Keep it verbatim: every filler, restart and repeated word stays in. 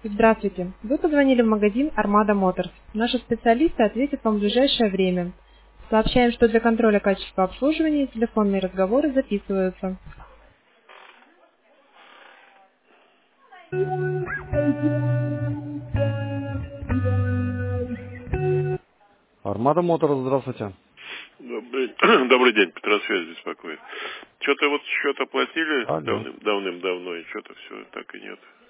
Здравствуйте. Вы позвонили в магазин Armada Motors. Наши специалисты ответят вам в ближайшее время. Сообщаем, что для контроля качества обслуживания телефонные разговоры записываются. Armada Motors, здравствуйте. Добрый, добрый день, Петросвязь беспокоит. Что-то вот счет оплатили Алло. давным, давным-давно, и что-то все так и нет.